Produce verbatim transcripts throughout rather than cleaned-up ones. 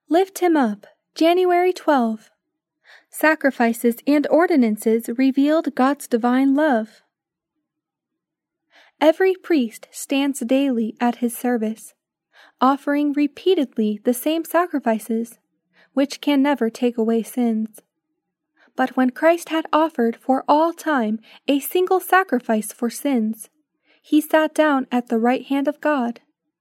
Lift him up, January twelfth. Sacrifices and ordinances revealed God's divine love. Every priest stands daily at his service, offering repeatedly the same sacrifices, which can never take away sins. But when Christ had offered for all time a single sacrifice for sins, he sat down at the right hand of God.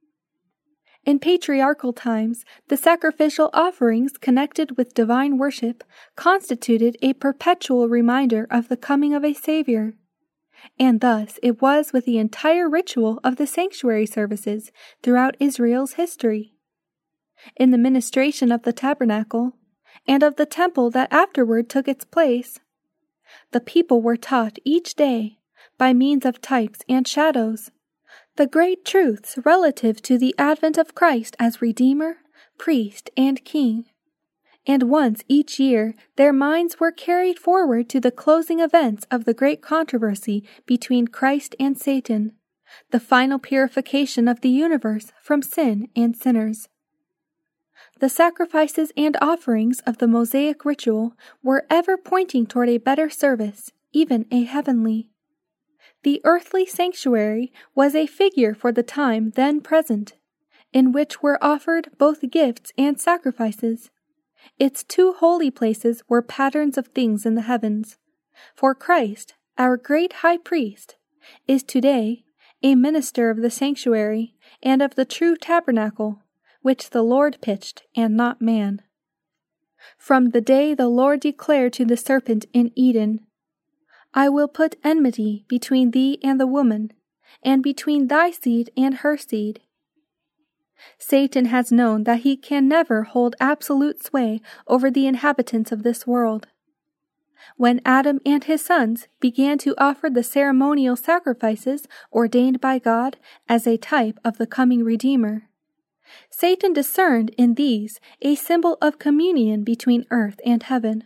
In patriarchal times, the sacrificial offerings connected with divine worship constituted a perpetual reminder of the coming of a Savior. And thus it was with the entire ritual of the sanctuary services throughout Israel's history. In the ministration of the tabernacle, and of the temple that afterward took its place, the people were taught each day, by means of types and shadows, the great truths relative to the advent of Christ as Redeemer, Priest, and King. And once each year their minds were carried forward to the closing events of the great controversy between Christ and Satan, the final purification of the universe from sin and sinners. The sacrifices and offerings of the Mosaic ritual were ever pointing toward a better service, even a heavenly. The earthly sanctuary was a figure for the time then present, in which were offered both gifts and sacrifices. Its two holy places were patterns of things in the heavens, for Christ, our great high priest, is today a minister of the sanctuary and of the true tabernacle, which the Lord pitched and not man. From the day the Lord declared to the serpent in Eden, I will put enmity between thee and the woman, and between thy seed and her seed. Satan has known that he can never hold absolute sway over the inhabitants of this world. When Adam and his sons began to offer the ceremonial sacrifices ordained by God as a type of the coming Redeemer, Satan discerned in these a symbol of communion between earth and heaven.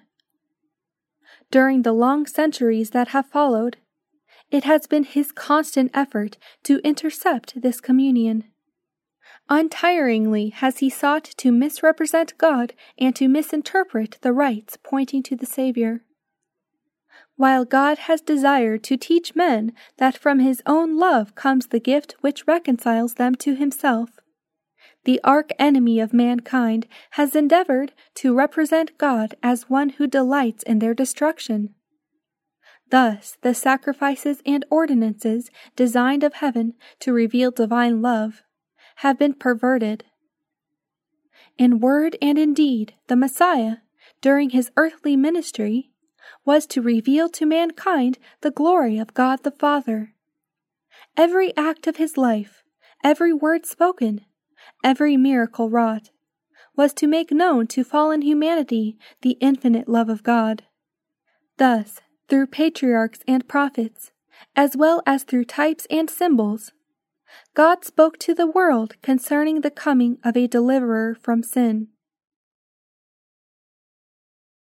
During the long centuries that have followed, it has been his constant effort to intercept this communion. Untiringly has he sought to misrepresent God and to misinterpret the rites pointing to the Savior. While God has desired to teach men that from his own love comes the gift which reconciles them to himself, the arch-enemy of mankind has endeavored to represent God as one who delights in their destruction. Thus, the sacrifices and ordinances designed of heaven to reveal divine love have been perverted. In word and in deed, the Messiah, during his earthly ministry, was to reveal to mankind the glory of God the Father. Every act of his life, every word spoken, every miracle wrought, was to make known to fallen humanity the infinite love of God. Thus, through patriarchs and prophets, as well as through types and symbols, God spoke to the world concerning the coming of a deliverer from sin.